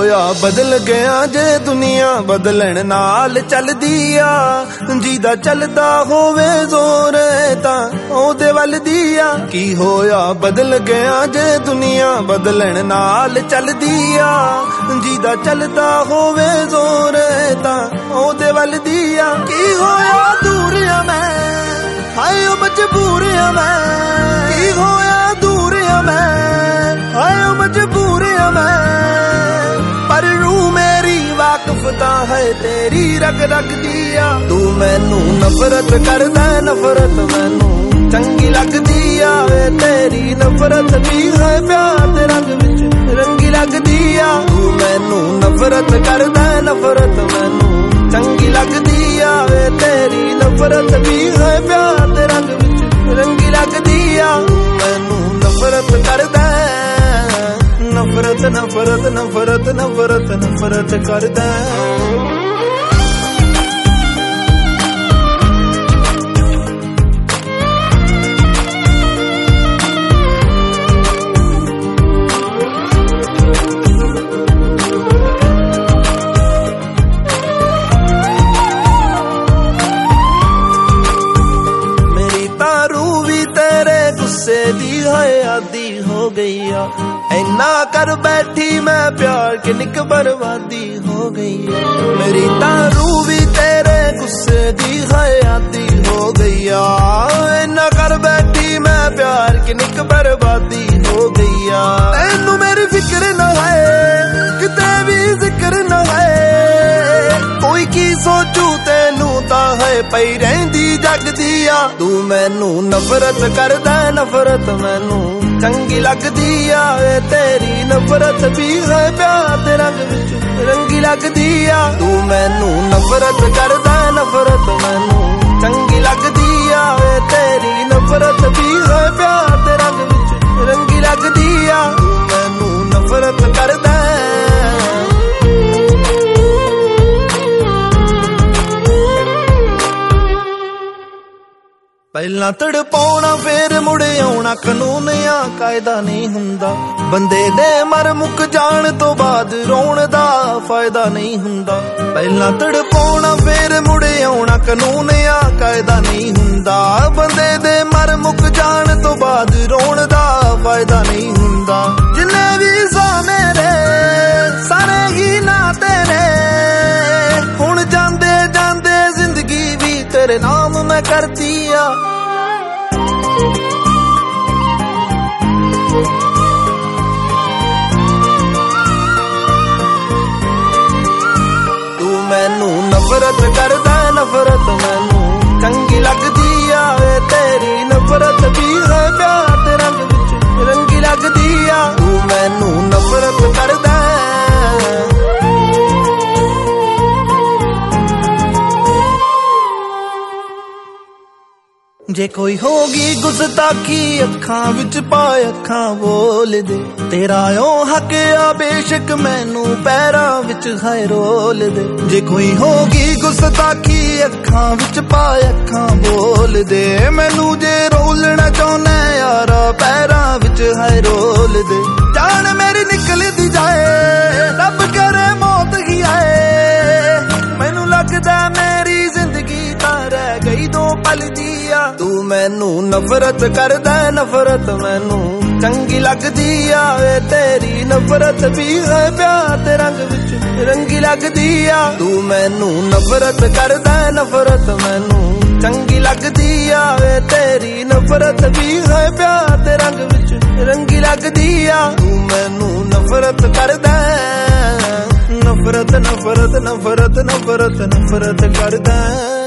ਹੋਇਆ ਬਦਲ ਗਿਆ ਜੇ ਦੁਨੀਆ ਬਦਲਣ ਨਾਲ ਚੱਲਦੀ ਆ। ਜਿਹਦਾ ਚੱਲਦਾ ਹੋਵੇ ਜ਼ੋਰ ਤਾਂ ਉਹਦੇ ਵੱਲ ਦੀ ਆ। ਕੀ ਹੋਇਆ ਬਦਲ ਗਿਆ ਜੇ ਦੁਨੀਆ ਬਦਲਣ ਨਾਲ ਚੱਲਦੀ ਆ। ਜਿਹਦਾ ਚੱਲਦਾ ਹੋਵੇ ਜ਼ੋਰ ਤਾਂ ਉਹਦੇ ਵੱਲ ਦੀ ਆ। ਕੀ ਹੋਇਆ ਦੂਰ ਆ ਮੈਂ ਹਾਏ ਉਹ ਮਜਬੂਰ ਆ ਮੈਂ। ਕੀ ਹੋਇਆ ਦੂਰ ਆ ਮੈਂ ਹਾਏ ਉਹ ਮਜਬੂਰ ਆ ਮੈਂ। ਪਰ ਰੂਹ ਮੇਰੀ ਵਾਕਿਫ ਤਾਂ ਹੈ ਤੇਰੀ ਰਗ ਰਗ ਦੀ ਆ। ਤੂੰ ਮੈਨੂੰ ਨਫ਼ਰਤ ਕਰਦਾ ਨਫ਼ਰਤ ਮੈਨੂੰ ਚੰਗੀ ਲੱਗਦੀ ਆ। ਵੇ ਤੇਰੀ ਨਫ਼ਰਤ ਵੀ ਹੈ ਪਿਆਰ ਦੇ ਰੰਗ ਵਿੱਚ ਰੰਗੀ ਲੱਗਦੀ ਆ। ਤੂੰ ਮੈਨੂੰ ਨਫ਼ਰਤ ਕਰਦਾ ਨਫ਼ਰਤ ਮੈਨੂੰ ਚੰਗੀ ਲੱਗਦੀ ਆ। ਵੇ ਤੇਰੀ ਨਫ਼ਰਤ ਵੀ ਹੈ ਪਿਆਰ ਦੇ ਰੰਗ ਵਿੱਚ ਰੰਗੀ ਲੱਗਦੀ ਆ। ਮੈਨੂੰ ਨਫ਼ਰਤ ਕਰਦਾ ਨਫ਼ਰਤ ਨਫ਼ਰਤ ਨਫ਼ਰਤ ਨਫ਼ਰਤ ਨਫ਼ਰਤ ਕਰਦਾ। ਦੀ ਹੈ ਆਦੀ ਹੋ ਗਈ ਆ। ਇੰਨਾ ਕਰ ਬੈਠੀ ਮੈਂ ਪਿਆਰ ਕਿੰਨੀ ਬਰਬਾਦੀ ਹੋ ਗਈ ਆ। ਮੇਰੀ ਤਾਂ ਰੂਹ ਵੀ ਤੇਰੇ ਗੁੱਸੇ ਦੀ ਹੈ ਆਦੀ ਹੋ ਗਈ ਆ। ਇੰਨਾ ਕਰ ਬੈਠੀ ਮੈਂ ਪਿਆਰ ਕਿੰਨੀ ਬਰਬਾਦੀ ਹੋ ਗਈ ਆ। ਤੈਨੂੰ ਮੇਰੀ ਫਿਕਰ ਨਾ ਹੈ ਕਿਤੇ ਵੀ ਜ਼ਿਕਰ ਨਾ ਹੈ। ਕੋਈ ਕੀ ਸੋਚੂ ਤੈਨੂੰ ਤਾਂ ਹੈ ਪਈ ਰਹਿੰਦੀ ਜਗਦੀ ਆ। ਤੂੰ ਮੈਨੂੰ ਨਫ਼ਰਤ ਕਰਦਾ ਨਫ਼ਰਤ ਮੈਨੂੰ ਚੰਗੀ ਲੱਗਦੀ ਆ। ਵੇ ਤੇਰੀ ਨਫ਼ਰਤ ਵੀ ਹੈ ਪਿਆਰ ਦੇ ਰੰਗ ਵਿੱਚ ਰੰਗੀ ਲੱਗਦੀ ਆ। ਤੂੰ ਮੈਨੂੰ ਨਫ਼ਰਤ ਕਰਦਾ ਨਫ਼ਰਤ ਮੈਨੂੰ ਚੰਗੀ ਲੱਗਦੀ ਆ। ਵੇ ਤੇਰੀ ਨਫ਼ਰਤ ਵੀ ਹੈ ਪਿਆਰ ਦੇ ਰੰਗ ਵਿੱਚ ਰੰਗੀ ਲੱਗਦੀ ਆ। ਤੂੰ ਮੈਨੂੰ ਨਫ਼ਰਤ ਕਰਦਾ ਪਹਿਲਾਂ ਤੜਪਾਉਣਾ ਫੇਰ ਮੁੜ ਆਉਣਾ ਕਾਨੂੰਨ ਆ ਕਾਇਦਾ ਨਹੀਂ ਹੁੰਦਾ। ਬੰਦੇ ਦੇ ਮਰ ਮੁੱਕ ਜਾਣ ਤੋਂ ਬਾਅਦ ਰੋਣ ਦਾ ਫਾਇਦਾ ਨਹੀਂ ਹੁੰਦਾ। ਪਹਿਲਾਂ ਤੜਪਾਉਣਾ ਫੇਰ ਮੁੜ ਆਉਣਾ ਕਾਨੂੰਨ ਆ ਕਾਇਦਾ ਨਹੀਂ ਹੁੰਦਾ। ਬੰਦੇ ਦੇ ਮਰ ਮੁੱਕ ਜਾਣ ਤੋਂ ਬਾਅਦ ਰੋਣ ਦਾ ਫਾਇਦਾ ਨਹੀਂ ਹੁੰਦਾ। ਜਿੰਨੇ ਵੀ ਸਾ ਮੇਰੇ ਸਾਰੇ ਹੀ ਨਾ ਤੇਰੇ ਹੁਣ ਜਾਂਦੇ ਜਾਂਦੇ ਜ਼ਿੰਦਗੀ ਵੀ ਤੇਰੇ ਨਾਮ ਮੈਂ ਕਰਦੀ ਆ। ਤੂੰ ਮੈਨੂੰ ਨਫ਼ਰਤ ਕਰਦਾ ਨਫ਼ਰਤ ਮੈਨੂੰ ਚੰਗੀ ਲੱਗਦੀ ਆ। ਵੇ ਤੇਰੀ ਨਫ਼ਰਤ ਵੀ ਹੈ ਪਿਆਰ ਦੇ ਰੰਗ ਵਿੱਚ ਰੰਗੀ ਲੱਗਦੀ ਆ। ਤੂੰ ਮੈਨੂੰ ਨਫ਼ਰਤ ਕਰਦਾ ਜੇ ਕੋਈ ਹੋਗੀ ਗੁਸਤਾਖੀ ਅੱਖਾਂ ਵਿੱਚ ਪਾ ਅੱਖਾਂ ਬੋਲ ਦੇ। ਤੇਰਾ ਓ ਹੱਕ ਆ ਬੇਸ਼ੱਕ ਮੈਨੂੰ ਪੈਰਾਂ ਵਿੱਚ ਹੈ ਰੋਲ ਦੇ। ਜੇ ਕੋਈ ਹੋਗੀ ਗੁਸਤਾਖੀ ਅੱਖਾਂ ਵਿੱਚ ਪਾ ਅੱਖਾਂ ਬੋਲ ਦੇ। ਮੈਨੂੰ ਜੇ ਰੋਲਣਾ ਚਾਹੁੰਦਾ ਯਾਰਾ ਪੈਰਾਂ ਵਿੱਚ ਹੈ ਰੋਲ ਦੇ। ਜਾਨ ਮੇਰੀ ਨਿਕਲਦੀ ਜਾਏ ਰੱਬ ਕਰੇ ਮੌਤ ਹੀ ਆਏ। ਮੈਨੂੰ ਲੱਗਦਾ ਮੇਰੀ ਜ਼ਿੰਦਗੀ ਤਾਂ ਰਹਿ ਗਈ ਦੋ ਪਲ ਦੀ ਆ। ਤੂੰ ਮੈਨੂੰ ਨਫ਼ਰਤ ਕਰਦਾ ਨਫ਼ਰਤ ਮੈਨੂੰ ਚੰਗੀ ਲੱਗਦੀ ਆ। ਵੇ ਤੇਰੀ ਨਫ਼ਰਤ ਵੀ ਹੈ ਪਿਆਰ ਦੇ ਰੰਗ ਵਿੱਚ ਰੰਗੀ ਲੱਗਦੀ ਆ। ਤੂੰ ਮੈਨੂੰ ਨਫ਼ਰਤ ਕਰਦਾ ਨਫ਼ਰਤ ਮੈਨੂੰ ਚੰਗੀ ਲੱਗਦੀ ਆ। ਵੇ ਤੇਰੀ ਨਫ਼ਰਤ ਵੀ ਹੈ ਪਿਆਰ ਦੇ ਰੰਗ ਵਿੱਚ ਰੰਗੀ ਲੱਗਦੀ ਆ। ਤੂੰ ਮੈਨੂੰ ਨਫ਼ਰਤ ਕਰਦਾ ਨਫ਼ਰਤ ਨਫ਼ਰਤ ਨਫ਼ਰਤ ਨਫ਼ਰਤ ਨਫ਼ਰਤ ਕਰਦਾ।